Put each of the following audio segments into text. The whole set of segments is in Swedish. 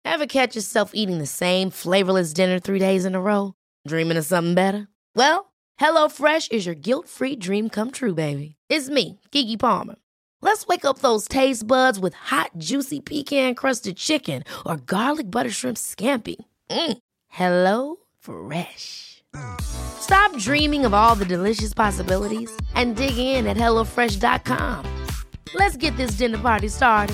Ever catch yourself eating the same flavorless dinner 3 days in a row? Dreaming of something better? Well, HelloFresh is your guilt-free dream come true, baby. It's me, Keke Palmer. Let's wake up those taste buds with hot, juicy pecan-crusted chicken or garlic butter shrimp scampi. Hello Fresh. Stop dreaming of all the delicious possibilities and dig in at HelloFresh.com. Let's get this dinner party started.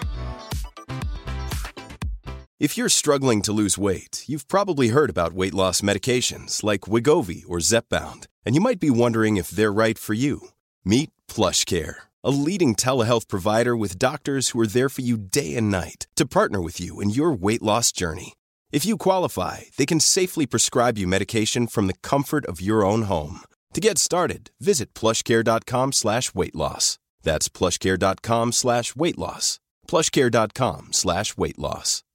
If you're struggling to lose weight, you've probably heard about weight loss medications like Wegovy or Zepbound, and you might be wondering if they're right for you. Meet PlushCare, a leading telehealth provider with doctors who are there for you day and night to partner with you in your weight loss journey. If you qualify, they can safely prescribe you medication from the comfort of your own home. To get started, visit plushcare.com/weightloss. That's plushcare.com/weightloss. plushcare.com/weightloss.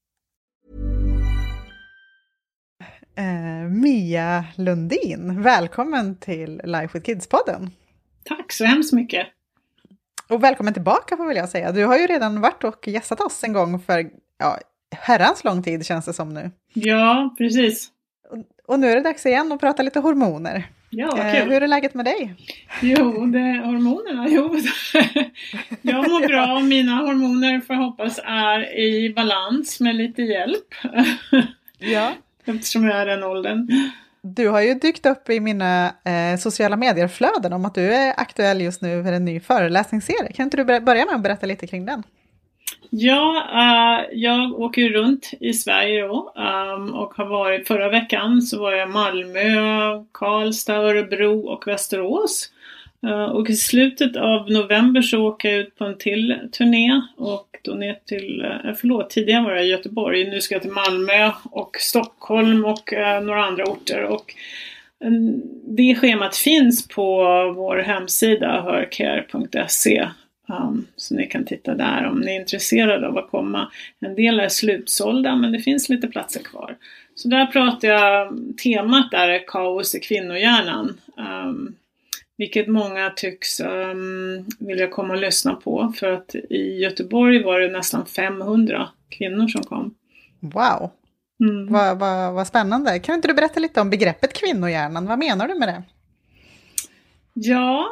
Mia Lundin, välkommen till Life with Kids-podden. Tack så hemskt mycket. Och välkommen tillbaka får väl jag säga. Du har ju redan varit och gästat oss en gång för herrans lång tid känns det som nu. Ja, precis. Och nu är det dags igen att prata lite hormoner. Ja, kul. Hur är läget med dig? Hormonerna. Jag mår bra och mina hormoner får hoppas är i balans med lite hjälp. Ja. Eftersom jag är den åldern. Du har ju dykt upp i mina sociala medier-flöden om att du är aktuell just nu för en ny föreläsningsserie. Kan inte du börja med att berätta lite kring den? Ja, jag åker ju runt i Sverige då, och har varit förra veckan så var jag i Malmö, Karlstad, Örebro och Västerås. Och i slutet av november så åker jag ut på en till turné och då ner till, tidigare var jag i Göteborg, nu ska jag till Malmö och Stockholm och några andra orter. Och det schemat finns på vår hemsida hörcare.se. Så ni kan titta där om ni är intresserade av att komma. En del är slutsålda men det finns lite platser kvar. Så där pratar jag, temat där är kaos i kvinnohjärnan. Vilket många tycks vilja komma och lyssna på. För att i Göteborg var det nästan 500 kvinnor som kom. Wow, vad spännande. Kan inte du berätta lite om begreppet kvinnohjärnan? Vad menar du med det? Ja,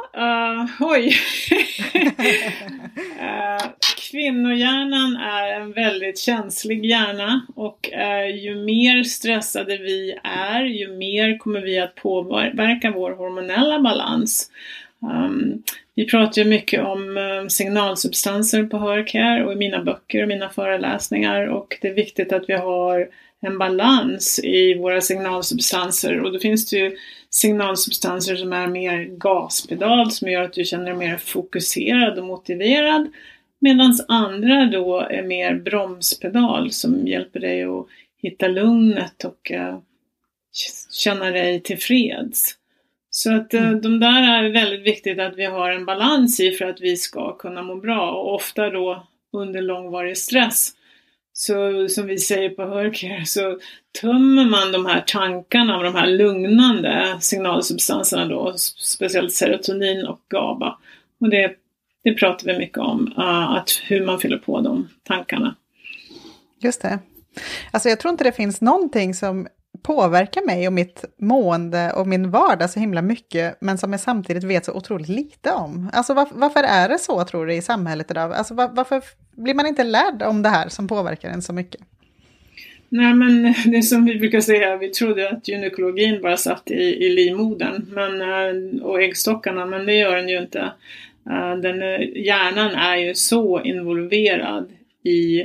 kvinnohjärnan är en väldigt känslig hjärna och ju mer stressade vi är, ju mer kommer vi att påverka vår hormonella balans. Vi pratar ju mycket om signalsubstanser på Hörcare och i mina böcker och mina föreläsningar och det är viktigt att vi har en balans i våra signalsubstanser och då finns det ju signalsubstanser som är mer gaspedal som gör att du känner dig mer fokuserad och motiverad medan andra då är mer bromspedal som hjälper dig att hitta lugnet och känna dig tillfreds. Så att de där är väldigt viktigt att vi har en balans i för att vi ska kunna må bra och ofta då under långvarig stress. Så som vi säger på Hörcare så tömmer man de här tankarna av de här lugnande signalsubstanserna då, speciellt serotonin och GABA. Och det pratar vi mycket om, hur man fyller på de tankarna. Just det. Alltså jag tror inte det finns någonting som påverkar mig och mitt mående och min vardag så himla mycket men som jag samtidigt vet så otroligt lite om. Alltså varför är det så tror du i samhället idag? Alltså varför blir man inte lärd om det här som påverkar en så mycket? Nej men det är som vi brukar säga, vi trodde att gynekologin bara satt i livmodern och äggstockarna men det gör den ju inte. Hjärnan är ju så involverad i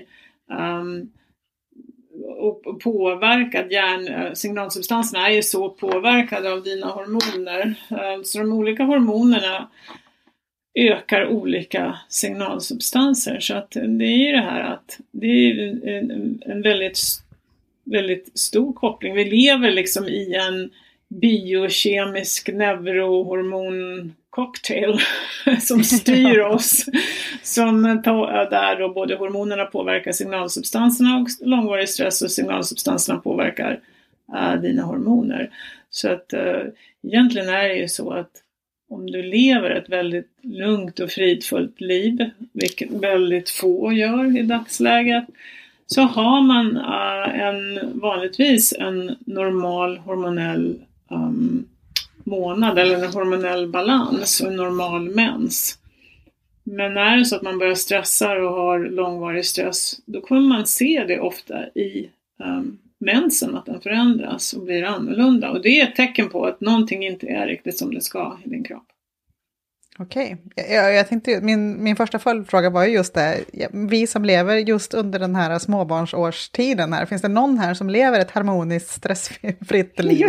och påverkad signalsubstanserna är ju så påverkade av dina hormoner. Så de olika hormonerna ökar olika signalsubstanser. Så att det är ju det här att det är en väldigt, väldigt stor koppling. Vi lever liksom i en biokemisk neurohormoncocktail som styr oss. Där då både hormonerna påverkar signalsubstanserna och långvarig stress och signalsubstanserna påverkar dina hormoner. Så att egentligen är det ju så att om du lever ett väldigt lugnt och fridfullt liv, vilket väldigt få gör i dagsläget, så har man vanligtvis en normal hormonell månad eller en hormonell balans och en normal mens. Men när det är så att man börjar stressa och har långvarig stress, då kommer man se det ofta i mensen, att den förändras och blir annorlunda. Och det är ett tecken på att någonting inte är riktigt som det ska i din kropp. Okej, jag tänkte, min första följdfråga var ju just det. Vi som lever just under den här småbarnsårstiden här, finns det någon här som lever ett harmoniskt, stressfritt liv?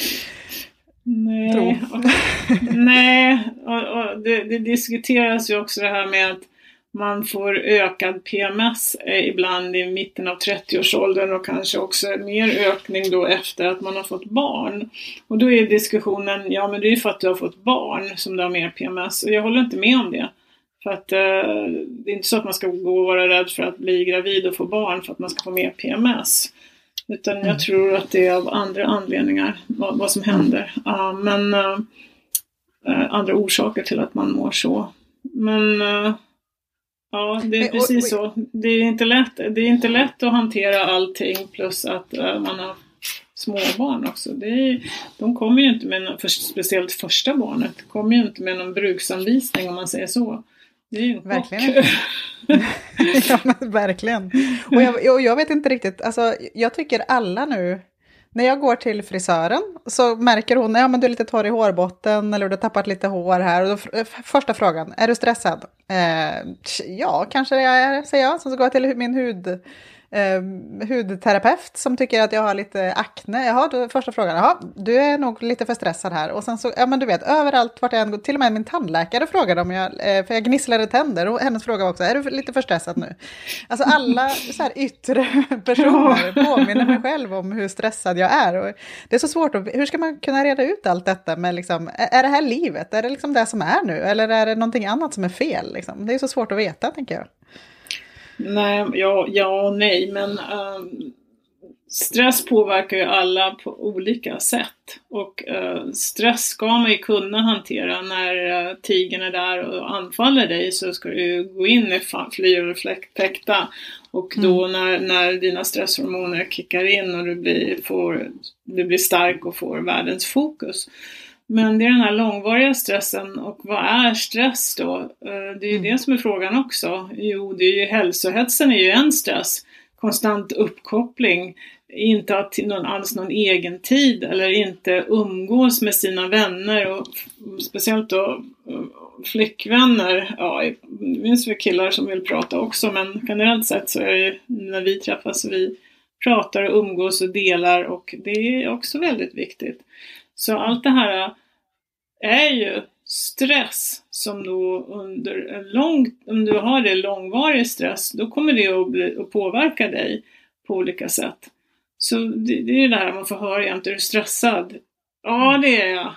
Nej, och det diskuteras ju också det här med att man får ökad PMS ibland i mitten av 30-årsåldern och kanske också mer ökning då efter att man har fått barn. Och då är diskussionen, ja men det är ju för att du har fått barn som du har mer PMS. Och jag håller inte med om det. För att det är inte så att man ska gå och vara rädd för att bli gravid och få barn för att man ska få mer PMS. Utan jag tror att det är av andra anledningar vad som händer. Men andra orsaker till att man mår så. Men ja, det är precis så. Det är inte lätt att hantera allting, plus att man har småbarn också. De kommer ju inte med speciellt första barnet. Kommer ju inte med någon bruksanvisning om man säger så. Det är ju en verkligen. Ja, men verkligen. Och jag vet inte riktigt, alltså jag tycker alla nu, när jag går till frisören så märker hon, ja men du är lite torr i hårbotten eller du har tappat lite hår här. Och då, första frågan, är du stressad? Ja, kanske jag är, säger jag. Så går jag till min hudterapeut som tycker att jag har lite akne. Jaha, då första frågan, jaha, du är nog lite för stressad här. Och sen så, ja men du vet, överallt vart jag än går, till och med min tandläkare frågade om för jag gnisslade tänder och hennes fråga var också, är du lite för stressad nu? Alltså alla så här yttre personer påminner mig själv om hur stressad jag är. Och det är så svårt, hur ska man kunna reda ut allt detta med liksom, är det här livet? Är det liksom det som är nu? Eller är det någonting annat som är fel? Liksom? Det är så svårt att veta, tänker jag. Nej, ja och nej, men stress påverkar ju alla på olika sätt. Och stress ska man ju kunna hantera. När tigern är där och anfaller dig så ska du gå in i fly och fäkta. Och då när dina stresshormoner kickar in och du blir stark och får världens fokus. Men det är den här långvariga stressen, och vad är stress då? Det är ju det som är frågan också. Jo, det är ju hälsohetsen är ju en stress. Konstant uppkoppling, inte ha någon egen tid eller inte umgås med sina vänner och speciellt då flickvänner. Ja, det finns väl killar som vill prata också, men generellt sett så är det ju när vi träffas och vi pratar och umgås och delar, och det är också väldigt viktigt. Så allt det här är ju stress som då om du har det långvarig stress, då kommer det att påverka dig på olika sätt. Så det är det här man får höra egentligen, är du stressad? Ja, det är jag.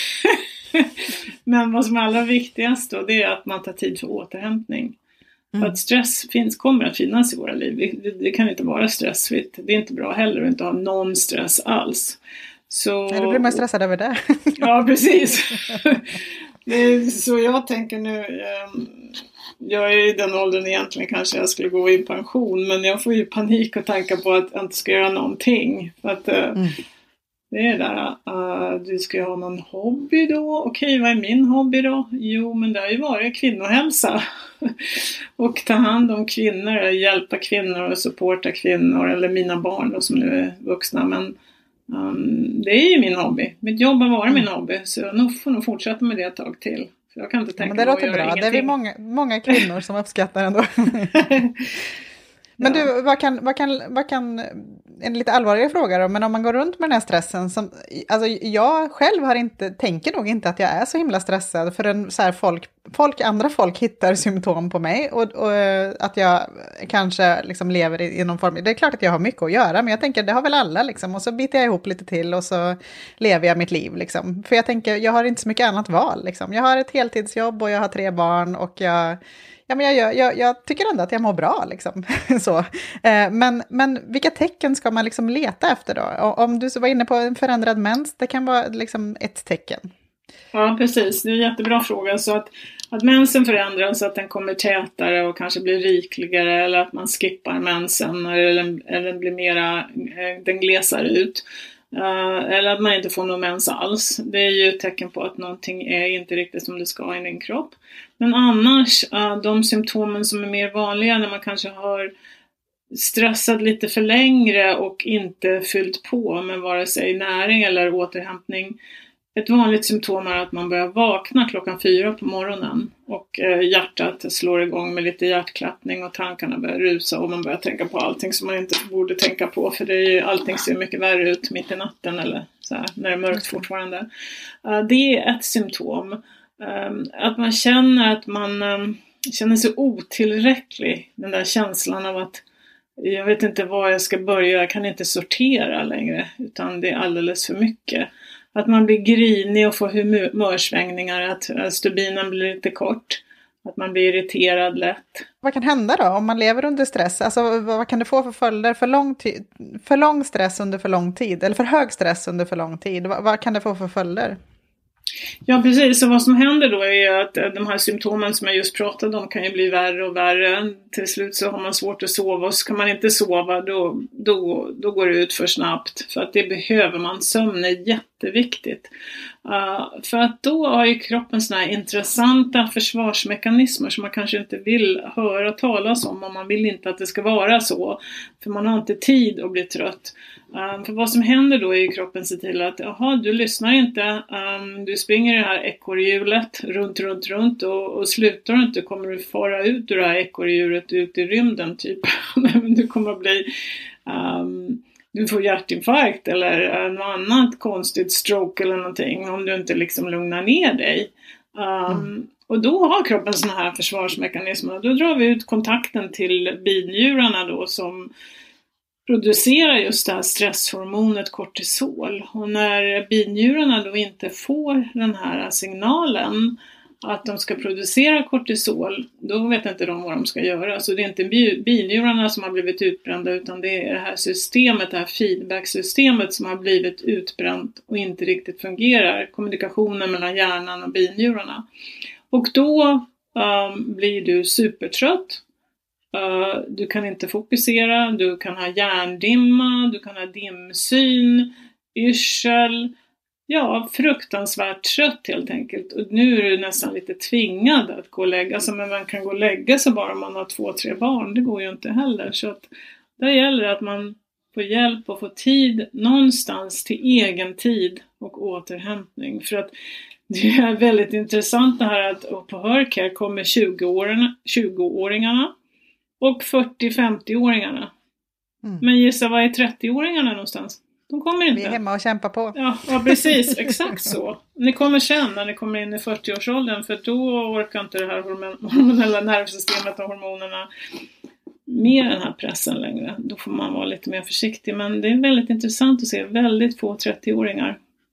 Men vad som är allra viktigast då, det är att man tar tid för återhämtning. För att stress kommer att finnas i våra liv. Det kan inte vara stressfritt. Det är inte bra heller att inte ha någon stress alls. Så... Nej, då blir man stressad över det. Ja, precis. Det är så jag tänker nu. Jag är i den åldern egentligen kanske jag skulle gå i pension. Men jag får ju panik och tankar på att jag inte ska göra någonting. För att det är där. Du ska ha någon hobby då. Okej, vad är min hobby då? Jo, men det har ju varit kvinnohälsa. Och ta hand om kvinnor. Hjälpa kvinnor och supporta kvinnor. Eller mina barn då, som nu är vuxna. Men det är ju min hobby. Mitt jobb har varit min hobby. Så jag får nog fortsätta med det ett tag till. För jag kan inte tänka mig att göra ingenting. Det är vi många kvinnor som uppskattar ändå. Men du, vad kan en lite allvarligare fråga då, men om man går runt med den här stressen, alltså jag själv tänker nog inte att jag är så himla stressad förrän så här andra folk hittar symptom på mig och att jag kanske liksom lever i någon form. Det är klart att jag har mycket att göra, men jag tänker det har väl alla liksom, och så biter jag ihop lite till och så lever jag mitt liv liksom. För jag tänker, jag har inte så mycket annat val liksom. Jag har ett heltidsjobb och jag har 3 barn och jag tycker ändå att jag mår bra liksom. Så. Men vilka tecken ska man liksom leta efter då? Om du så var inne på en förändrad mens, det kan vara liksom ett tecken. Ja, precis. Det är en jättebra fråga. Så att Att mensen förändras så att den kommer tätare och kanske blir rikligare, eller att man skippar mensen eller den blir mera, den glesar ut. Eller att man inte får någon mens alls. Det är ju ett tecken på att någonting är inte riktigt som det ska i din kropp. Men annars, de symptomen som är mer vanliga när man kanske har stressat lite för längre och inte fyllt på med vare sig näring eller återhämtning. Ett vanligt symptom är att man börjar vakna 4:00 på morgonen och hjärtat slår igång med lite hjärtklappning och tankarna börjar rusa och man börjar tänka på allting som man inte borde tänka på, för det är ju, allting ser mycket värre ut mitt i natten eller så här, när det är mörkt fortfarande. Det är ett symptom. Att man känner att man känner sig otillräcklig, den där känslan av att jag vet inte var jag ska börja, jag kan inte sortera längre utan det är alldeles för mycket. Att man blir grinig och får humörsvängningar, att stubinen blir lite kort, att man blir irriterad lätt. Vad kan hända då om man lever under stress? Alltså vad kan det få för följder? För lång stress under för lång tid, eller för hög stress under för lång tid? Vad kan det få för följder? Ja, precis. Så vad som händer då är att de här symptomen som jag just pratade om kan ju bli värre och värre. Till slut så har man svårt att sova, och så kan man inte sova då går det ut för snabbt. För att det behöver man. Sömn är jätteviktigt. För att då har ju kroppen såna här intressanta försvarsmekanismer som man kanske inte vill höra talas om, och man vill inte att det ska vara så. För man har inte tid att bli trött. För vad som händer då är ju kroppen ser till att du lyssnar inte, du springer i det här ekorrhjulet runt och slutar du inte kommer du fara ut ur det här ekorrhjulet ut i rymden typ. Du kommer att bli du får hjärtinfarkt eller något annat konstigt, stroke eller någonting, om du inte liksom lugnar ner dig. Och då har kroppen såna här försvarsmekanismer. Då drar vi ut kontakten till binjurarna då som producerar just det här stresshormonet kortisol. Och när binjurarna då inte får den här signalen att de ska producera kortisol, då vet inte de vad de ska göra. Så det är inte binjurarna som har blivit utbrända, utan det är det här systemet, det här feedbacksystemet som har blivit utbränt och inte riktigt fungerar. Kommunikationen mellan hjärnan och binjurarna. Och då blir du supertrött. Du kan inte fokusera, du kan ha hjärndimma, du kan ha dimsyn, yrsel. Ja, fruktansvärt trött helt enkelt. Och nu är du nästan lite tvingad att gå och lägga sig. Men man kan gå och lägga sig bara om man har 2-3 barn. Det går ju inte heller. Så att där gäller det att man får hjälp och får tid någonstans till egen tid och återhämtning. För att det är väldigt intressant det här att på Hörcare kommer 20-åringarna och 40-50-åringarna. Men gissa vad är 30-åringarna någonstans? De kommer inte. Vi är hemma och kämpar på. Ja, precis. Exakt så. Ni kommer sen när ni kommer in i 40-årsåldern. För då orkar inte det här hormonella nervsystemet och hormonerna med den här pressen längre. Då får man vara lite mer försiktig. Men det är väldigt intressant att se väldigt få 30-åringar.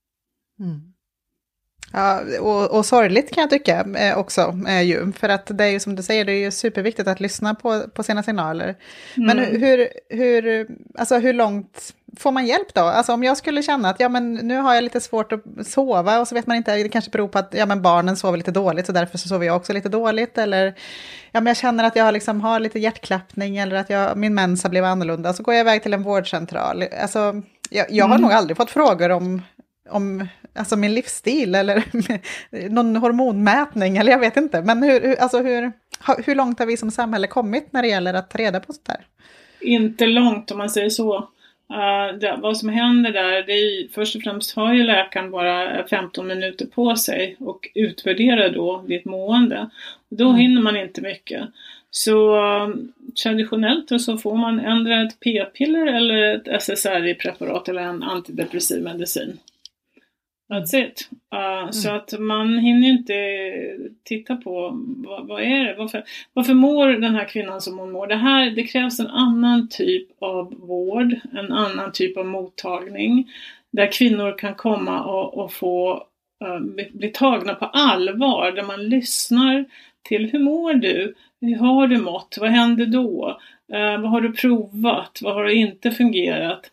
Ja, och sorgligt kan jag tycka också. För att det är ju som du säger, det är ju superviktigt att lyssna på sina signaler. Men hur långt får man hjälp då? Alltså om jag skulle känna att nu har jag lite svårt att sova, och så vet man inte, det kanske beror på att barnen sover lite dåligt, så därför så sover jag också lite dåligt. Eller jag känner att jag liksom har lite hjärtklappning, eller att min mens har blivit annorlunda, så går jag iväg till en vårdcentral. Alltså, jag har nog aldrig fått frågor om alltså min livsstil eller någon hormonmätning, eller jag vet inte. Men hur långt har vi som samhälle kommit när det gäller att ta reda på sånt här? Inte långt om man säger så. Vad som händer där, det är först och främst har ju läkaren bara 15 minuter på sig och utvärderar då ditt mående. Då hinner man inte mycket. Så traditionellt så får man ändra ett p-piller eller ett SSRI-preparat eller en antidepressiv medicin. That's it. Så att man hinner inte titta på vad är det? Varför mår den här kvinnan som hon mår? Det krävs en annan typ av vård, en annan typ av mottagning. Där kvinnor kan komma och få bli tagna på allvar. Där man lyssnar till hur mår du? Hur har du mått? Vad händer då? Vad har du provat? Vad har inte fungerat?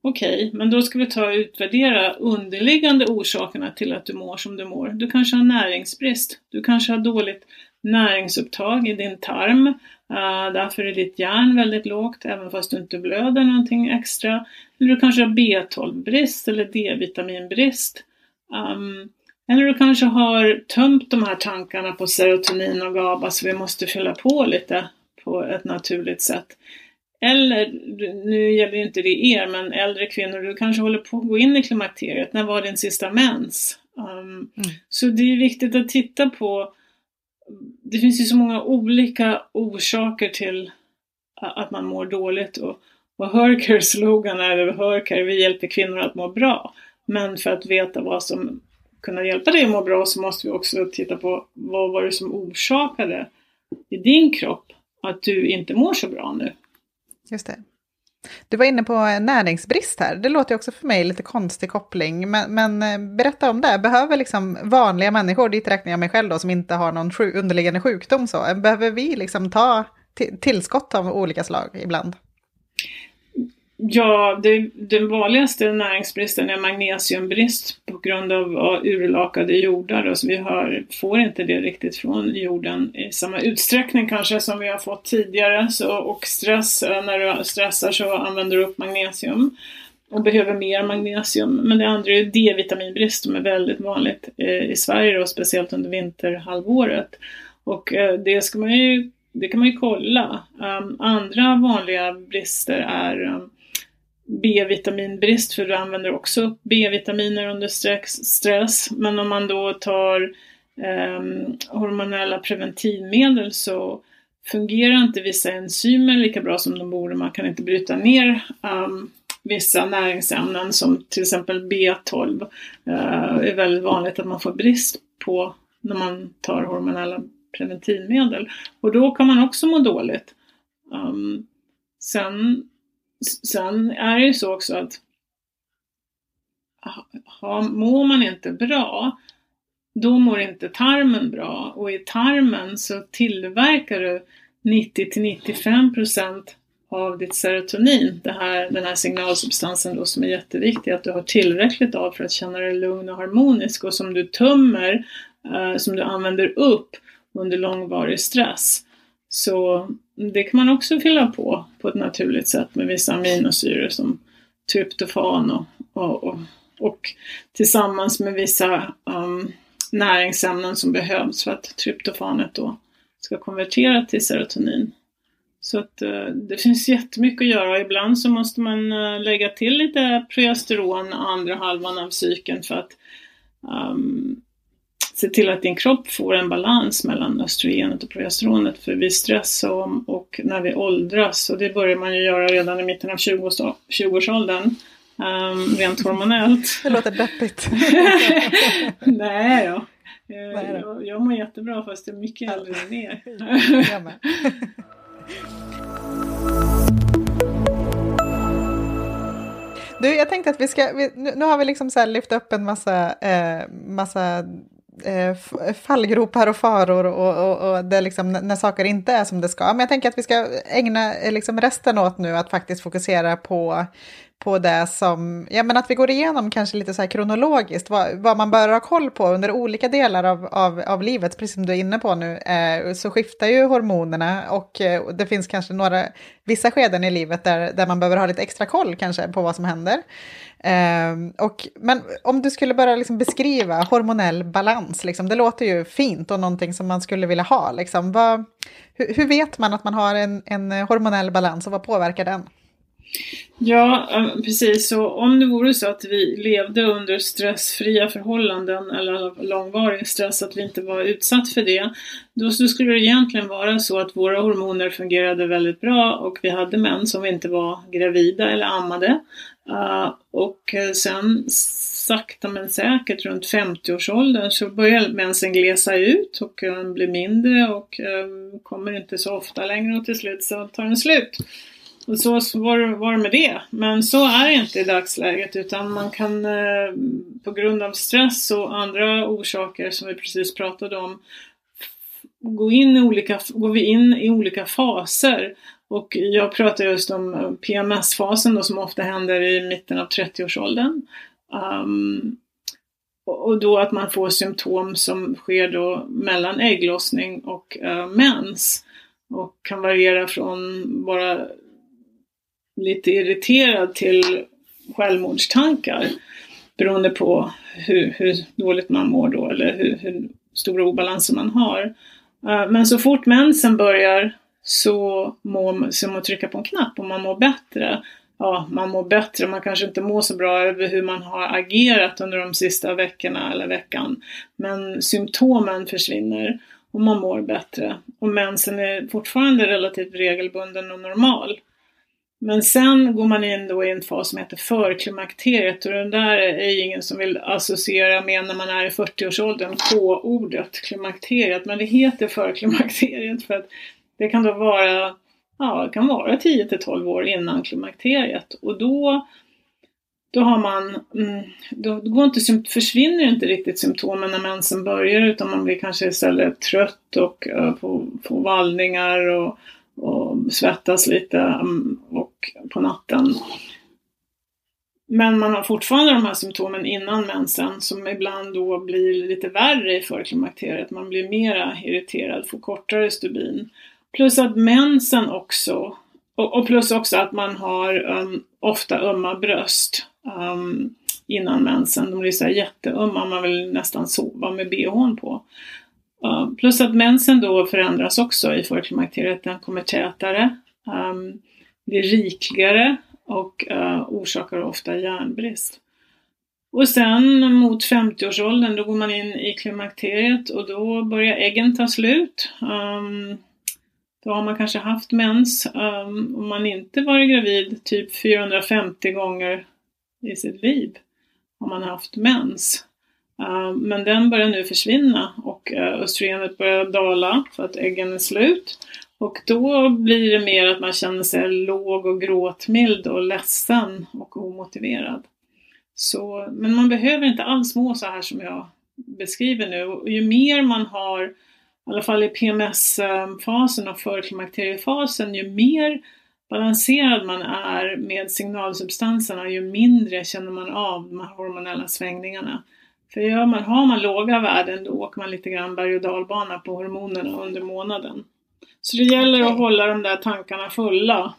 Okej, men då ska vi ta och utvärdera underliggande orsakerna till att du mår som du mår. Du kanske har näringsbrist. Du kanske har dåligt näringsupptag i din tarm. Därför är ditt järn väldigt lågt, även fast du inte blöder någonting extra. Eller du kanske har B12-brist eller D-vitaminbrist. Eller du kanske har tömt de här tankarna på serotonin och GABA, så vi måste fylla på lite på ett naturligt sätt. Eller, nu gäller inte det er, men äldre kvinnor, du kanske håller på att gå in i klimakteriet. När var din sista mens? Så det är viktigt att titta på. Det finns ju så många olika orsaker till att man mår dåligt. Och Hercare slogan är Hercare, vi hjälper kvinnor att må bra. Men för att veta vad som kunna hjälpa dig att må bra, så måste vi också titta på vad var det som orsakade i din kropp att du inte mår så bra nu. Just det. Du var inne på näringsbrist här. Det låter också för mig lite konstig koppling. Men berätta om det. Behöver liksom vanliga människor, dit räknar jag mig själv då, som inte har någon underliggande sjukdom, så behöver vi liksom ta tillskott av olika slag ibland? Ja, den vanligaste näringsbristen är magnesiumbrist på grund av urlakade jordar. Alltså får inte det riktigt från jorden i samma utsträckning kanske som vi har fått tidigare. Och stress, när du stressar så använder du upp magnesium och behöver mer magnesium. Men det andra är D-vitaminbrist, som är väldigt vanligt i Sverige och speciellt under vinterhalvåret. Och det kan man ju kolla. Andra vanliga brister är B-vitaminbrist, för du använder också upp B-vitaminer under stress. Men om man då tar hormonella preventivmedel, så fungerar inte vissa enzymer lika bra som de borde. Man kan inte bryta ner vissa näringsämnen som till exempel B12. Är väldigt vanligt att man får brist på när man tar hormonella preventivmedel. Och då kan man också må dåligt. Sen är det ju så också att mår man inte bra, då mår inte tarmen bra. Och i tarmen så tillverkar du 90-95% av ditt serotonin. Den här signalsubstansen då, som är jätteviktig att du har tillräckligt av för att känna dig lugn och harmonisk. Och som du tömmer, som du använder upp under långvarig stress. Så det kan man också fylla på ett naturligt sätt med vissa aminosyror som tryptofan och tillsammans med vissa näringsämnen som behövs för att tryptofanet då ska konvertera till serotonin. Så att det finns jättemycket att göra. Ibland så måste man lägga till lite progesteron andra halvan av cykeln för att se till att din kropp får en balans mellan östrogenet och progesteronet. För vid stress och när vi åldras, och det börjar man ju göra redan i mitten av 20-årsåldern, rent hormonellt. Det låter deppigt. Nej då. Jag mår jättebra fast jag är mycket äldre än er. Jag med. Du, jag tänkte att nu har vi liksom så här lyft upp en massa fallgropar och faror och det liksom, när saker inte är som det ska. Men jag tänker att vi ska ägna liksom resten åt nu att faktiskt fokusera på det som, ja, men att vi går igenom kanske lite så här kronologiskt vad man bör ha koll på under olika delar av livet. Precis som du är inne på nu så skiftar ju hormonerna och det finns kanske vissa skeden i livet där man behöver ha lite extra koll kanske på vad som händer. Men om du skulle börja liksom beskriva hormonell balans, liksom, det låter ju fint och någonting som man skulle vilja ha. Liksom. Hur vet man att man har en hormonell balans och vad påverkar den? Ja, precis. Så om det vore så att vi levde under stressfria förhållanden eller långvarig stress, att vi inte var utsatt för det, då skulle det egentligen vara så att våra hormoner fungerade väldigt bra och vi hade män som inte var gravida eller ammade. Och sen sakta men säkert runt 50-årsåldern så börjar mensen glesa ut och blir mindre och kommer inte så ofta längre och till slut så tar den slut. Och så var det med det. Men så är det inte i dagsläget, utan man kan på grund av stress och andra orsaker som vi precis pratade om går vi in i olika faser Och jag pratar just om PMS-fasen då, som ofta händer i mitten av 30-årsåldern. Och då att man får symptom som sker då mellan ägglossning och mens. Och kan variera från bara lite irriterad till självmordstankar. Beroende på hur dåligt man mår då, eller hur stora obalanser man har. Men så fort mensen börjar så mår man som att trycka på en knapp och man mår bättre. Ja, man mår bättre. Man kanske inte mår så bra över hur man har agerat under de sista veckorna eller veckan. Men symptomen försvinner och man mår bättre. Och mensen är fortfarande relativt regelbunden och normal. Men sen går man in då i en fas som heter förklimakteriet. Och den där är ingen som vill associera med när man är i 40-årsåldern K-ordet, klimakteriet. Men det heter förklimakteriet för att det kan då vara, det kan vara 10-12 år innan klimakteriet. Och då har man, försvinner inte riktigt symptomen när mensen börjar, utan man blir kanske istället trött och får vallningar och svettas lite och på natten. Men man har fortfarande de här symptomen innan mensen som ibland då blir lite värre i förklimakteriet. Man blir mera irriterad, får kortare stubin. Plus att mensen också, och plus också att man har ofta ömma bröst innan mensen. De blir så här jätteömma, man vill nästan sova med BH:n på. Plus att mensen då förändras också i förklimakteriet. Den kommer tätare, blir rikligare och orsakar ofta järnbrist. Och sen mot 50-årsåldern då går man in i klimakteriet och då börjar äggen ta slut. Då har man kanske haft mens om man inte varit gravid typ 450 gånger i sitt liv har man haft mens. Men den börjar nu försvinna och östrogenet börjar dala för att äggen är slut. Och då blir det mer att man känner sig låg och gråtmild och ledsen och omotiverad. Men man behöver inte alls må så här som jag beskriver nu. Och ju mer man har, i alla fall i PMS-fasen och förklimakteriefasen, ju mer balanserad man är med signalsubstanserna, ju mindre känner man av de här hormonella svängningarna. För har man låga värden, då åker man lite grann berg- och dalbana på hormonerna under månaden. Så det gäller att hålla de där tankarna fulla.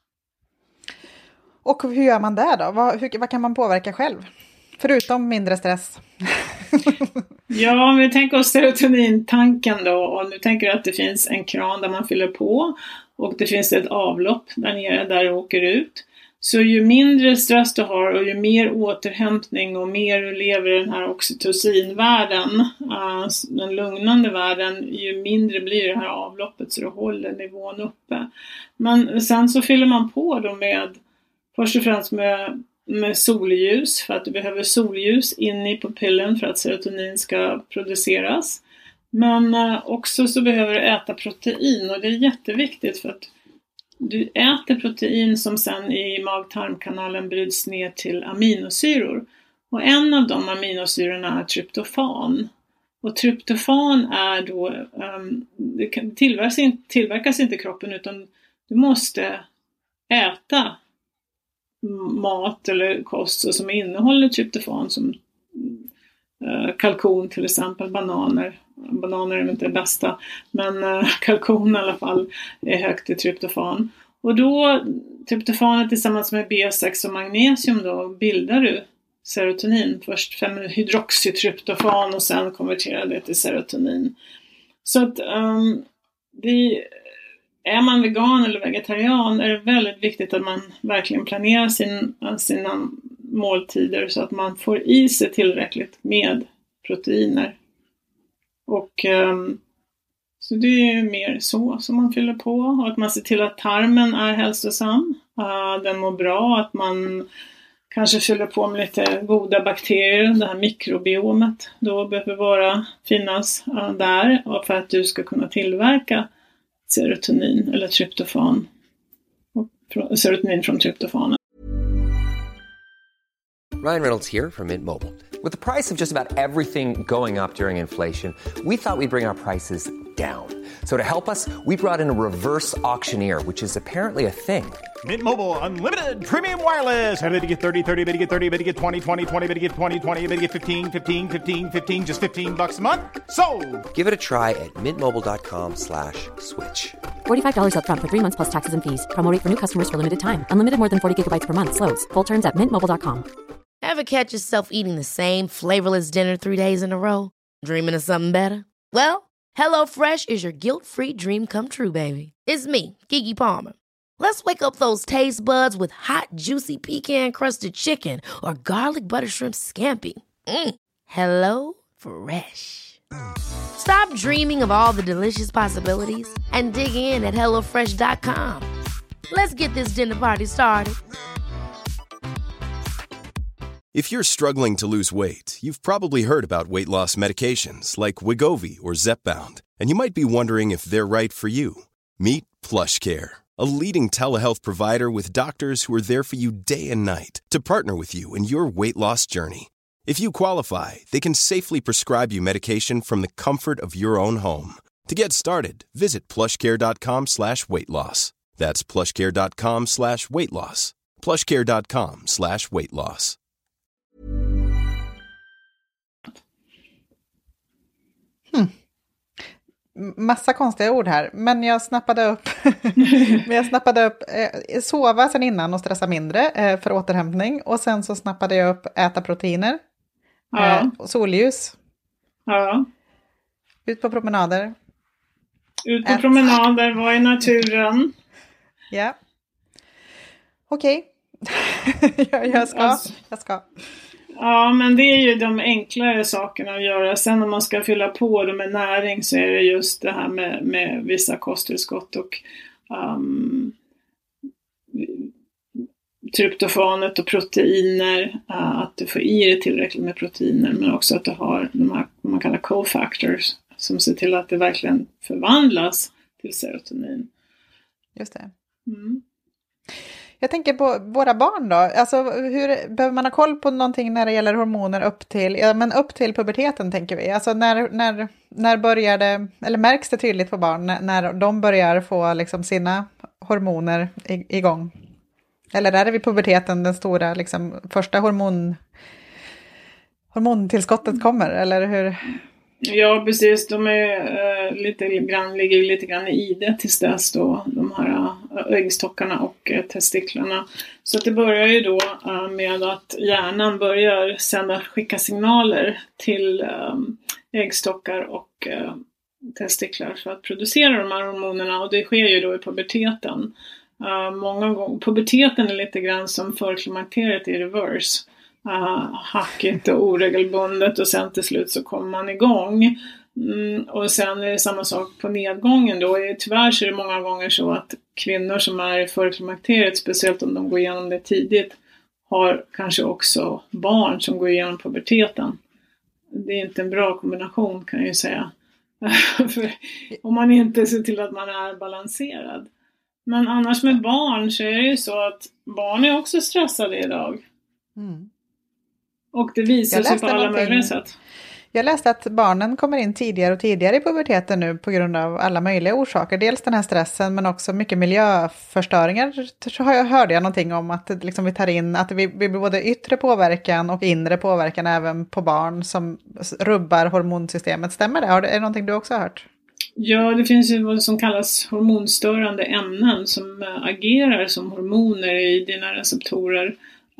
Och hur gör man det då? Vad kan man påverka själv? Förutom mindre stress. Ja, om vi tänker oss serotonintanken då. Och nu tänker jag att det finns en kran där man fyller på. Och det finns ett avlopp där nere där det åker ut. Så ju mindre stress du har och ju mer återhämtning och mer du lever i den här oxytocinvärlden, den lugnande världen, ju mindre blir det här avloppet så du håller nivån uppe. Men sen så fyller man på då med, först och främst med solljus, för att du behöver solljus inne i pupillen för att serotonin ska produceras. Men också så behöver du äta protein, och det är jätteviktigt för att du äter protein som sen i mag-tarmkanalen bryts ner till aminosyror. Och en av de aminosyrorna är tryptofan. Och tryptofan är då, det tillverkas inte i kroppen, utan du måste äta mat eller kost som innehåller tryptofan, som kalkon till exempel, bananer. Bananer är inte det bästa, men kalkon i alla fall är högt i tryptofan. Och då, tryptofanet tillsammans med B6 och magnesium då, bildar du serotonin. Först 5-hydroxytryptofan och sen konverterar det till serotonin. Så att är man vegan eller vegetarian är det väldigt viktigt att man verkligen planerar sina måltider så att man får i sig tillräckligt med proteiner. Och så det är mer så som man fyller på. Och att man ser till att tarmen är hälsosam. Den mår bra. Att man kanske fyller på med lite goda bakterier. Det här mikrobiomet då behöver finnas där. Och för att du ska kunna tillverka serotonin eller tryptofan. Serotonin från tryptofanen. Ryan Reynolds here from Mint Mobile. With the price of just about everything going up during inflation, we thought we'd bring our prices down. So to help us, we brought in a reverse auctioneer, which is apparently a thing. Mint Mobile Unlimited Premium Wireless. How to get 30, 30, bit to get 30, bit to get 20, 20, 20, bit to get 20, 20, bit to get 15, 15, 15, 15, just $15 a month? Sold! Give it a try at mintmobile.com/switch. $45 up front for 3 months plus taxes and fees. Promo rate for new customers for limited time. Unlimited more than 40 gigabytes per month. Slows full terms at mintmobile.com. Ever catch yourself eating the same flavorless dinner 3 days in a row? Dreaming of something better? Well, HelloFresh is your guilt-free dream come true, baby. It's me, Keke Palmer. Let's wake up those taste buds with hot, juicy pecan-crusted chicken or garlic butter shrimp scampi. Hello Fresh. Stop dreaming of all the delicious possibilities and dig in at HelloFresh.com. Let's get this dinner party started. If you're struggling to lose weight, you've probably heard about weight loss medications like Wegovy or Zepbound, and you might be wondering if they're right for you. Meet PlushCare, a leading telehealth provider with doctors who are there for you day and night to partner with you in your weight loss journey. If you qualify, they can safely prescribe you medication from the comfort of your own home. To get started, visit plushcare.com/weightloss. That's plushcare.com/weightloss. plushcare.com/weightloss. Massa konstiga ord här, men jag snappade upp, sova sen innan och stressa mindre för återhämtning. Och sen så snappade jag upp äta proteiner, solljus, ut på promenader. Vara i naturen. Ja. Okej. Jag ska. Ja, men det är ju de enklare sakerna att göra. Sen om man ska fylla på det med näring så är det just det här med vissa kosttillskott och tryptofanet och proteiner. Att du får i dig tillräckligt med proteiner, men också att du har de här man kallar cofactors som ser till att det verkligen förvandlas till serotonin. Just det. Jag tänker på våra barn då. Alltså, hur behöver man ha koll på någonting när det gäller hormoner upp till puberteten, tänker vi. Alltså när börjar det, eller märks det tydligt på barn när de börjar få liksom sina hormoner igång? Eller är det vid puberteten den stora liksom första hormontillskottet kommer, eller hur? Ja, precis. De är ligger lite grann i det tills dess då, de här äggstockarna och testiklarna. Så att det börjar ju då med att hjärnan börjar skicka signaler till äggstockar och testiklar för att producera de här hormonerna. Och det sker ju då i puberteten. Många gånger. Puberteten är lite grann som förklimakteriet i reverse. Hackigt och oregelbundet, och sen till slut så kommer man igång. Och sen är det samma sak på nedgången då. Tyvärr så är det många gånger så att kvinnor som är i förklimakteriet, speciellt om de går igenom det tidigt, har kanske också barn som går igenom puberteten. Det är inte en bra kombination, kan jag ju säga. För om man inte ser till att man är balanserad. Men annars med barn så är det ju så att barn är också stressade idag. Och det visar sig på alla möjliga sätt. Jag läste att barnen kommer in tidigare och tidigare i puberteten nu på grund av alla möjliga orsaker. Dels den här stressen, men också mycket miljöförstöringar. Så hörde jag någonting om att liksom vi tar in att vi blir både yttre påverkan och inre påverkan även på barn som rubbar hormonsystemet. Stämmer det? Är det någonting du också har hört? Ja, det finns ju vad som kallas hormonstörande ämnen som agerar som hormoner i dina receptorer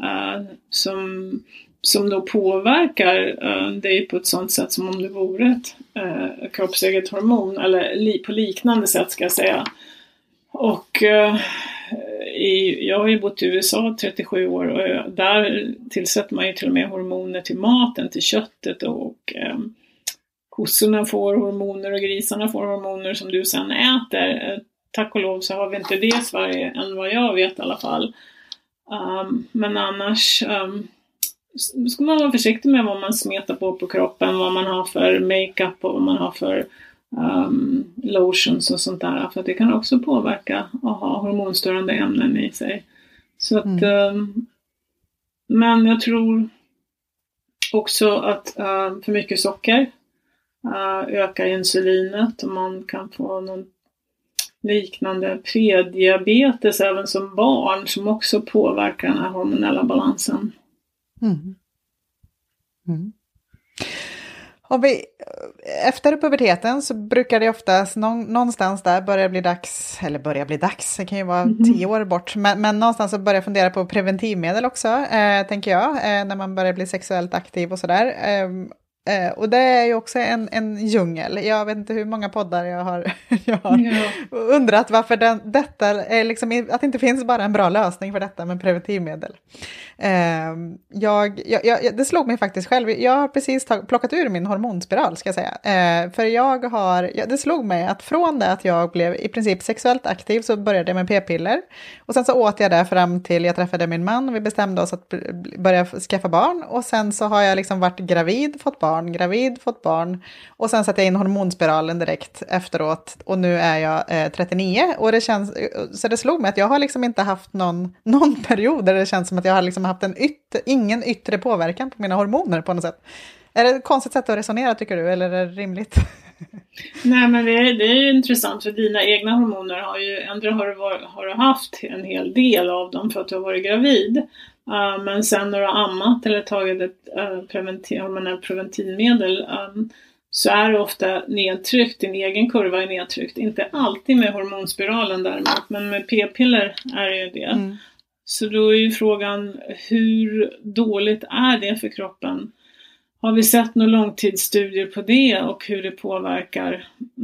som då påverkar dig på ett sånt sätt som om det vore ett kroppseget hormon, eller på liknande sätt ska jag säga. Och jag har ju bott i USA 37 år och där tillsätter man ju till och med hormoner till maten, till köttet, och kossorna får hormoner och grisarna får hormoner som du sen äter. Tack och lov så har vi inte det i Sverige än vad jag vet i alla fall. Men annars ska man vara försiktig med vad man smetar på kroppen, vad man har för makeup och vad man har för lotions och sånt där. För det kan också påverka att ha hormonstörande ämnen i sig. Så att, men jag tror också att för mycket socker ökar insulinet och man kan få någon liknande prediabetes även som barn som också påverkar den här hormonella balansen. Och efter puberteten så brukar det oftast någonstans där börja bli dags, det kan ju vara 10 år bort, men någonstans så börja fundera på preventivmedel också, tänker jag, när man börjar bli sexuellt aktiv och sådär. Och det är ju också en djungel. Jag vet inte hur många poddar jag har undrat varför detta är liksom, att det inte finns bara en bra lösning för detta med preventivmedel. Det slog mig faktiskt själv. Jag har precis plockat ur min hormonspiral, ska jag säga. För det slog mig att från det att jag blev i princip sexuellt aktiv så började jag med p-piller. Och sen så åt jag det fram till jag träffade min man och vi bestämde oss att börja skaffa barn. Och sen så har jag liksom varit gravid, fått barn. Och sen satte jag in hormonspiralen direkt efteråt. Och nu är jag 39. Och så det slog mig att jag har liksom inte haft någon period där det känns som att jag har liksom haft ingen yttre påverkan på mina hormoner på något sätt. Är det ett konstigt sätt att resonera, tycker du? Eller är det rimligt? Nej, men det är ju intressant, för dina egna hormoner har du haft en hel del av dem för att du har varit gravid. Men sen när du har ammat eller tagit ett hormonellt preventivmedel så är det ofta nedtryckt, din egen kurva är nedtryckt. Inte alltid med hormonspiralen däremot, men med p-piller är det ju det. Så då är ju frågan, hur dåligt är det för kroppen? Har vi sett några långtidsstudier på det och hur det påverkar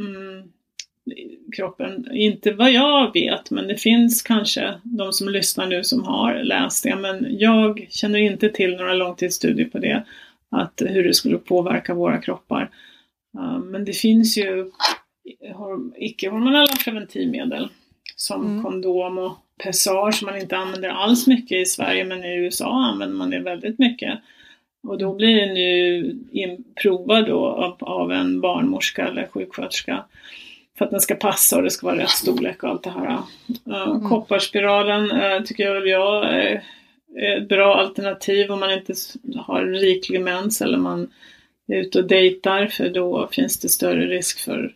kroppen? Inte vad jag vet, men det finns kanske de som lyssnar nu som har läst det. Men jag känner inte till några långtidsstudier på det, hur det skulle påverka våra kroppar. Men det finns ju icke-hormonella preventivmedel som kondom och pessar som man inte använder alls mycket i Sverige, men i USA använder man det väldigt mycket. Och då blir den ju provad då av en barnmorska eller sjuksköterska för att den ska passa och det ska vara rätt storlek och allt det här. Kopparspiralen tycker jag är ett bra alternativ om man inte har riklig mens eller man är ute och dejtar, för då finns det större risk för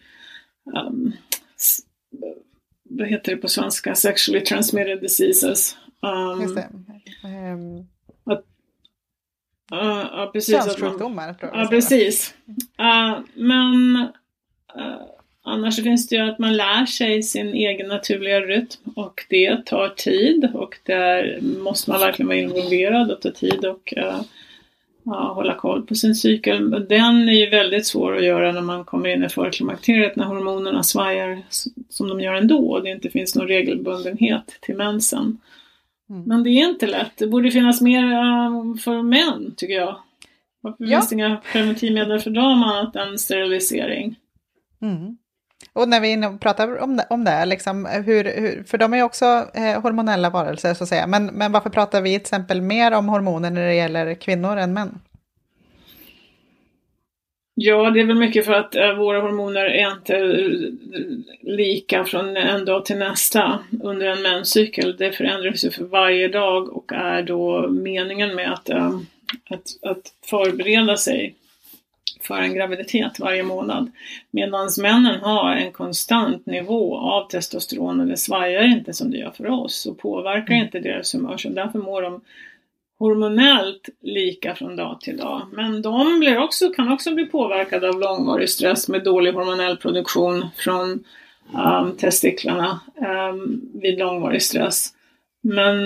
vad heter det på svenska? Sexually transmitted diseases. Just det. Precis. Könssjukdomar, tror jag. Ja, precis. Men annars finns det ju att man lär sig sin egen naturliga rytm och det tar tid och där måste man verkligen vara involverad och ta tid och hålla koll på sin cykel. Den är ju väldigt svår att göra när man kommer in i förklimakteriet, när hormonerna svajar som de gör ändå och det inte finns någon regelbundenhet till mensen. Men det är inte lätt. Det borde finnas mer för män, tycker jag. Varför finns det inga preventivmedel för dem annat än sterilisering? Och när vi är inne och pratar om det liksom, för de är ju också hormonella varelser, så att säga. Men varför pratar vi till exempel mer om hormoner när det gäller kvinnor än män? Ja, det är väl mycket för att våra hormoner är inte lika från en dag till nästa under en menscykel. Det förändras ju för varje dag och är då meningen med att förbereda sig för en graviditet varje månad. Medan männen har en konstant nivå av testosteron och det svajar inte som det gör för oss och påverkar inte deras humör. Så därför mår de hormonellt lika från dag till dag. Men de kan också bli påverkade av långvarig stress med dålig hormonell produktion från testiklarna vid långvarig stress. Men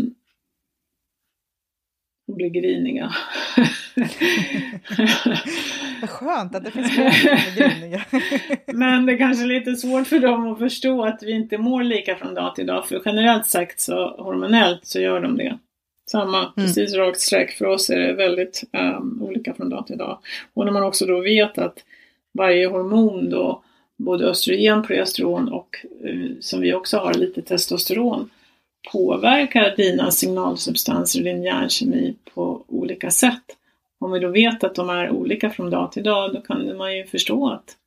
de blir griniga. Vad skönt att det finns många griniga. Men det är kanske lite svårt för dem att förstå att vi inte mår lika från dag till dag. För generellt sagt så hormonellt så gör de det. Precis rakt sträck. För oss är det väldigt olika från dag till dag. Och när man också då vet att varje hormon då, både östrogen, progesteron och som vi också har lite testosteron, påverkar dina signalsubstanser och din hjärnkemi på olika sätt. Om vi då vet att de är olika från dag till dag, då kan man ju förstå att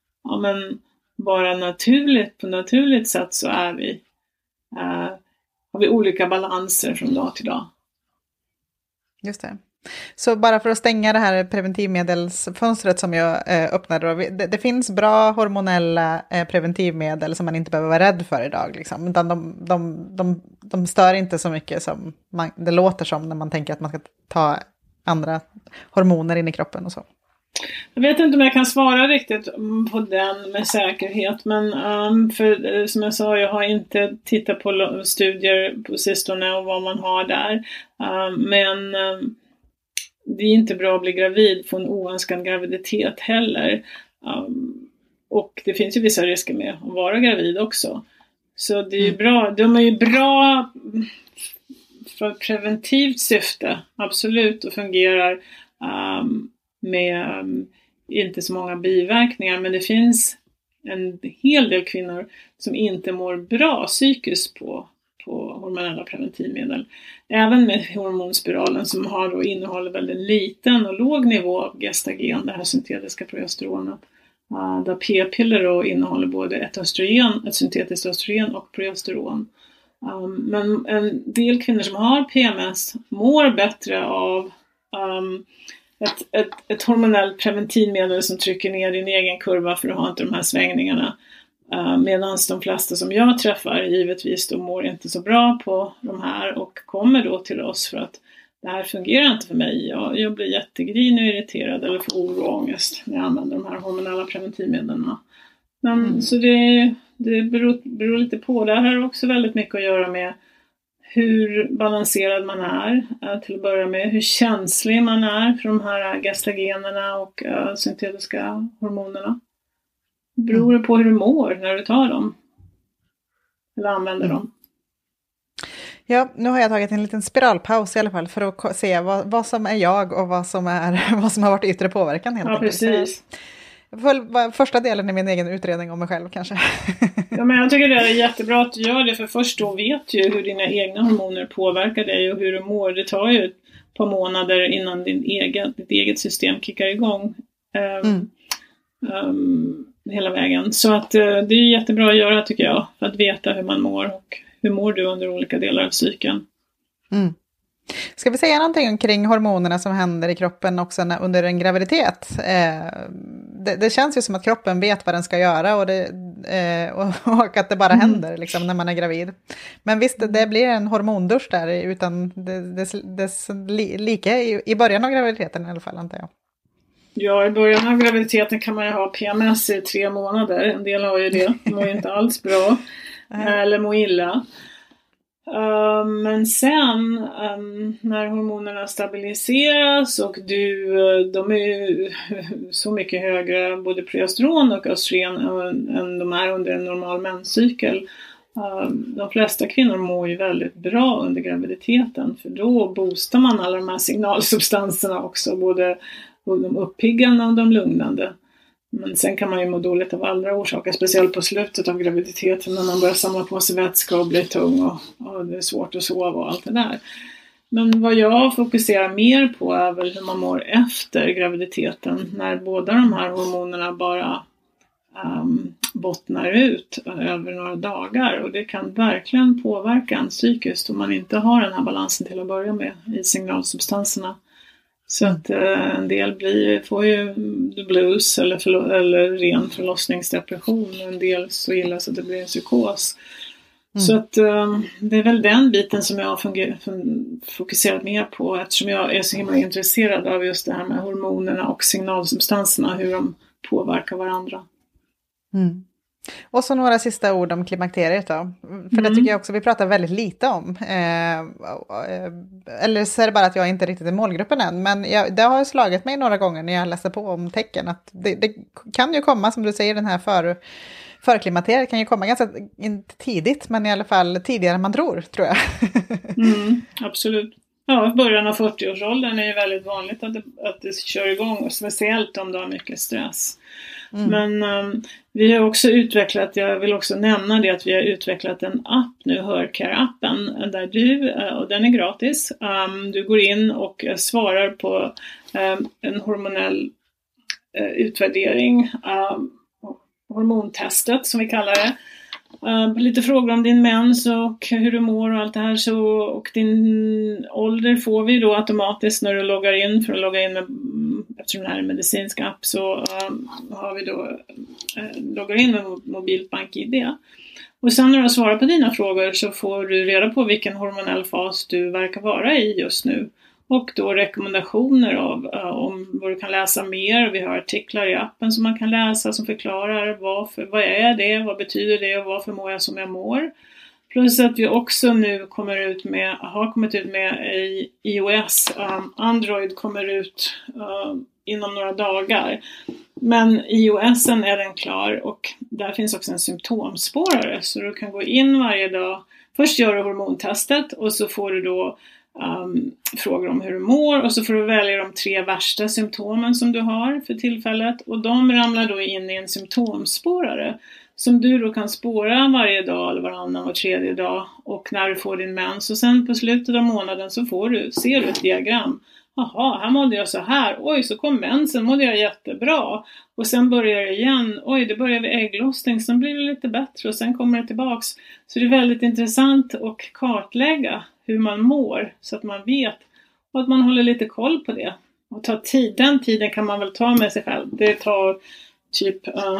bara på naturligt sätt så har vi olika balanser från dag till dag. Just det. Så bara för att stänga det här preventivmedelsfönstret som jag öppnade, då, det finns bra hormonella preventivmedel som man inte behöver vara rädd för idag. Liksom. De stör inte så mycket som det låter som när man tänker att man ska ta andra hormoner in i kroppen och så. Jag vet inte om jag kan svara riktigt på den med säkerhet, men för som jag sa, jag har inte tittat på studier på sistone och vad man har där. Men det är inte bra att bli gravid, få en oönskad graviditet heller. Och det finns ju vissa risker med att vara gravid också. Så det är ju bra, de är ju bra för preventivt syfte, absolut, och fungerar med inte så många biverkningar, men det finns en hel del kvinnor som inte mår bra psykiskt på hormonella preventivmedel. Även med hormonspiralen som innehåller väldigt liten och låg nivå av gestagen, det här syntetiska progesteronet. Där p-piller då innehåller både ett syntetiskt östrogen och progesteron. Men en del kvinnor som har PMS mår bättre av ett hormonellt preventivmedel som trycker ner din egen kurva för att ha inte de här svängningarna. Medan de flesta som jag träffar givetvis då mår inte så bra på de här och kommer då till oss för att det här fungerar inte för mig. Jag blir jättegrinig och irriterad eller får oro och ångest när jag använder de här hormonella preventivmedlen. Så det beror lite på. Det här har också väldigt mycket att göra med hur balanserad man är till att börja med. Hur känslig man är för de här gestagenerna och syntetiska hormonerna. Beror det på hur du mår när du tar dem? Eller använder dem? Ja, nu har jag tagit en liten spiralpaus i alla fall för att se vad som är jag och vad som har varit yttre påverkan helt enkelt. Precis. Första delen i min egen utredning om mig själv kanske. Ja, men jag tycker det är jättebra att du gör det, för först då vet du hur dina egna hormoner påverkar dig och hur du mår. Det tar ju ett par månader innan ditt eget system kickar igång hela vägen. Så att det är jättebra att göra, tycker jag, för att veta hur man mår och hur mår du under olika delar av cykeln. Ska vi säga någonting kring hormonerna som händer i kroppen också under en graviditet? Det känns ju som att kroppen vet vad den ska göra och att det bara händer liksom, när man är gravid. Men visst, det blir en hormondusch där utan dess lika i början av graviditeten i alla fall, antar jag. Ja, i början av graviditeten kan man ju ha PMS i 3 månader. En del har ju det. De mår ju inte alls bra. Eller mår illa. Men sen när hormonerna stabiliseras och de är ju så mycket högre, både progesteron och östrogen, än de är under en normal menscykel. De flesta kvinnor mår ju väldigt bra under graviditeten, för då boostar man alla de här signalsubstanserna också, både de uppiggande och de lugnande. Men sen kan man ju må dåligt av andra orsaker, speciellt på slutet av graviditeten när man börjar samla på sig vätska och blir tung och det är svårt att sova och allt det där. Men vad jag fokuserar mer på är väl hur man mår efter graviditeten, när båda de här hormonerna bara bottnar ut över några dagar, och det kan verkligen påverka en psykiskt om man inte har den här balansen till att börja med i signalsubstanserna. Så att en del får ju blues eller ren förlossningsdepression, en del så illa så att det blir en psykos. Så att det är väl den biten som jag har fokuserat mer på, eftersom jag är så himla intresserad av just det här med hormonerna och signalsubstanserna, hur de påverkar varandra. Och så några sista ord om klimakteriet då. För det tycker jag också vi pratar väldigt lite om. Eller så är det bara att jag inte riktigt är målgruppen än. Men det har slagit mig några gånger när jag läste på om tecken. Att det kan ju komma, som du säger, den här förklimakteriet kan ju komma ganska inte tidigt. Men i alla fall tidigare än man tror jag. Absolut. Ja, början av 40-årsåldern är ju väldigt vanligt att det kör igång. Och speciellt om du har mycket stress. Men vi har också utvecklat, jag vill också nämna det, att vi har utvecklat en app nu, Hörcare-appen, där och den är gratis. Du går in och svarar på en hormonell utvärdering, hormontestet som vi kallar det. lite frågor om din mens och hur du mår och allt det här. Så, och din ålder får vi då automatiskt när du loggar in. För att logga in med, eftersom det här är en medicinsk app, så har vi då loggar in med mobilt BankID. Och sen när du svarar på dina frågor så får du reda på vilken hormonell fas du verkar vara i just nu. Och då rekommendationer om vad du kan läsa mer. Vi har artiklar i appen som man kan läsa som förklarar vad är det, vad betyder det och varför mår jag som jag mår. Plus att vi också nu har kommit ut med i iOS. Android kommer ut inom några dagar. Men i iOSen är den klar och där finns också en symptomspårare. Så du kan gå in varje dag. Först gör du hormontestet och så får du då frågor om hur du mår. Och så får du välja de 3 värsta symptomen som du har för tillfället. Och de ramlar då in i en symptomspårare. Som du då kan spåra varje dag eller varannan var tredje dag. Och när du får din mens. Och sen på slutet av månaden så ser du ett diagram. Jaha, här mådde jag så här. Oj, så kom mensen, mådde jag jättebra. Och sen börjar det igen. Oj, det börjar vid ägglossning. Sen blir det lite bättre och sen kommer det tillbaks. Så det är väldigt intressant att kartlägga hur man mår. Så att man vet. Och att man håller lite koll på det. Och ta tid. Den tiden kan man väl ta med sig själv. Det tar typ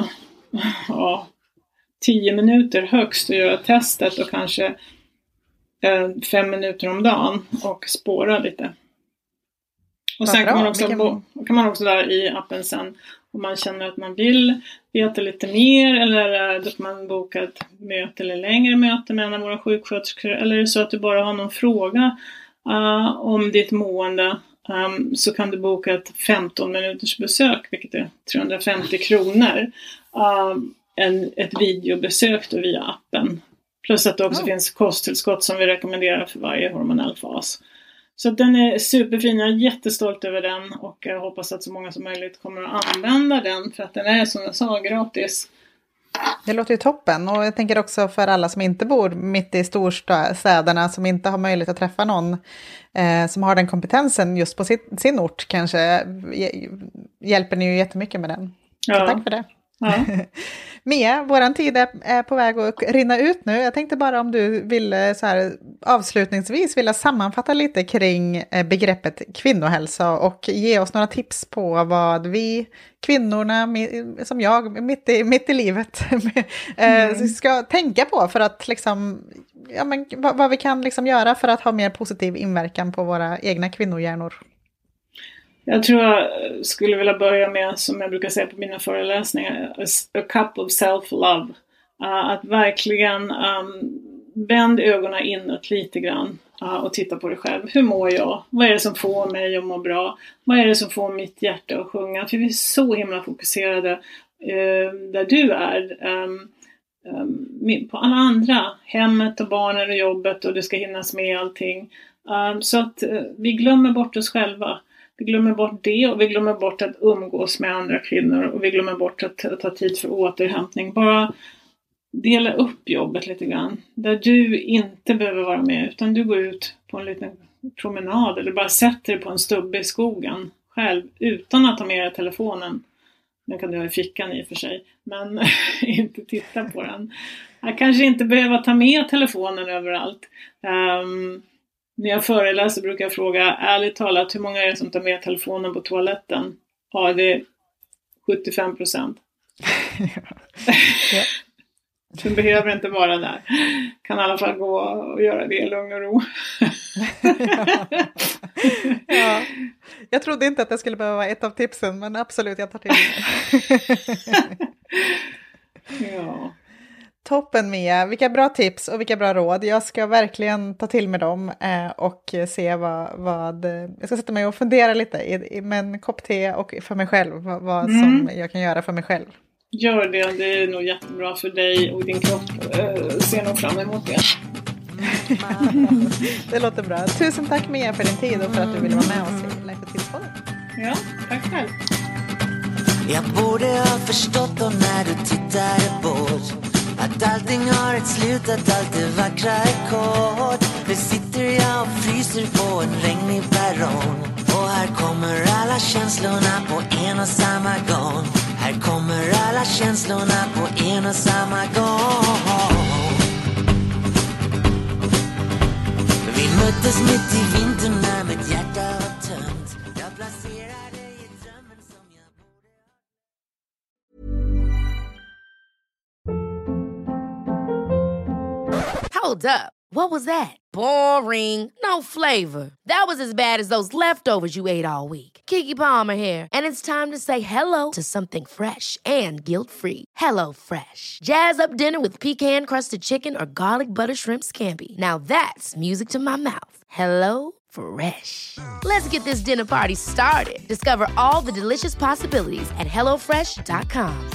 10 minuter högst att göra testet. Och kanske 5 minuter om dagen. Och spåra lite. Och sen kan man också där i appen sen, om man känner att man vill veta lite mer, eller då kan man boka ett möte eller längre möte med en av våra sjuksköterskor, eller är det så att du bara har någon fråga om ditt mående, så kan du boka ett 15 minuters besök, vilket är 350 kronor, ett videobesök då via appen. Plus att det också finns kosttillskott som vi rekommenderar för varje hormonell fas. Så den är superfin, jag är jättestolt över den och jag hoppas att så många som möjligt kommer att använda den för att den är, som jag sa, gratis. Det låter ju toppen, och jag tänker också för alla som inte bor mitt i storstäderna, som inte har möjlighet att träffa någon som har den kompetensen just på sin ort, kanske hjälper ni ju jättemycket med den. Så tack för det. Ja. Mia, våran tid är på väg att rinna ut nu. Jag tänkte bara om du ville så här, avslutningsvis vilja sammanfatta lite kring begreppet kvinnohälsa och ge oss några tips på vad vi kvinnorna, som jag, mitt i livet, ska tänka på för att liksom, vad vi kan liksom göra för att ha mer positiv inverkan på våra egna kvinnohjärnor. Jag tror jag skulle vilja börja med, som jag brukar säga på mina föreläsningar, a cup of self-love. Att verkligen vänd ögonen inåt lite grann och titta på dig själv. Hur mår jag? Vad är det som får mig att må bra? Vad är det som får mitt hjärta att sjunga? För vi är så himla fokuserade där du är. På alla andra. Hemmet och barnen och jobbet, och det ska hinnas med allting. Så att vi glömmer bort oss själva. Vi glömmer bort det, och vi glömmer bort att umgås med andra kvinnor, och vi glömmer bort att ta tid för återhämtning. Bara dela upp jobbet lite grann. Där du inte behöver vara med, utan du går ut på en liten promenad eller bara sätter dig på en stubbe i skogen själv utan att ta med dig telefonen. Den kan du ha i fickan i och för sig, men inte titta på den. Jag kanske inte behöver ta med telefonen överallt. När jag föreläser brukar jag fråga, ärligt talat, hur många är det som tar med telefonen på toaletten? Ja, det är 75%. Ja. Du behöver inte vara där. Kan i alla fall gå och göra det i lugn och ro. Ja. Jag trodde inte att det skulle behöva vara ett av tipsen, men absolut, jag tar till det. Ja. Toppen, Mia, vilka bra tips och vilka bra råd. Jag ska verkligen ta till mig dem och se vad jag ska sätta mig och fundera lite med en kopp te och för mig själv, vad som jag kan göra för mig själv. Gör det är nog jättebra för dig och din kropp. Ser nog fram emot det. Det låter bra. Tusen tack, Mia, för din tid och för att du ville vara med oss i Life och Tillspodden. Ja, tack själv. Jag borde ha förstått då när du tittade bort att allting har ett slut, att allt är vackra är kort. Nu sitter jag och fryser på en regnig perrong, och här kommer alla känslorna på en och samma gång. Här kommer alla känslorna på en och samma gång. Möttes mitt i vintern när mitt hjärta var tömt. Jag placerade i drömmen som jag borde. Hold up. What was that? Boring. No flavor. That was as bad as those leftovers you ate all week. Keke Palmer here, and it's time to say hello to something fresh and guilt-free. Hello Fresh. Jazz up dinner with pecan-crusted chicken or garlic butter shrimp scampi. Now that's music to my mouth. Hello Fresh. Let's get this dinner party started. Discover all the delicious possibilities at hellofresh.com.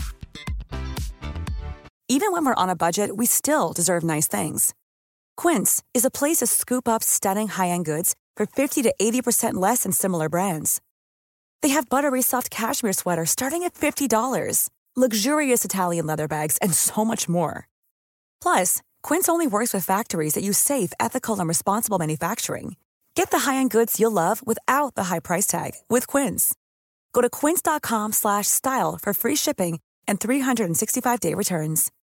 Even when we're on a budget, we still deserve nice things. Quince is a place to scoop up stunning high-end goods for 50 to 80% less than similar brands. They have buttery soft cashmere sweaters starting at $50, luxurious Italian leather bags, and so much more. Plus, Quince only works with factories that use safe, ethical, and responsible manufacturing. Get the high-end goods you'll love without the high price tag with Quince. Go to quince.com/style for free shipping and 365-day returns.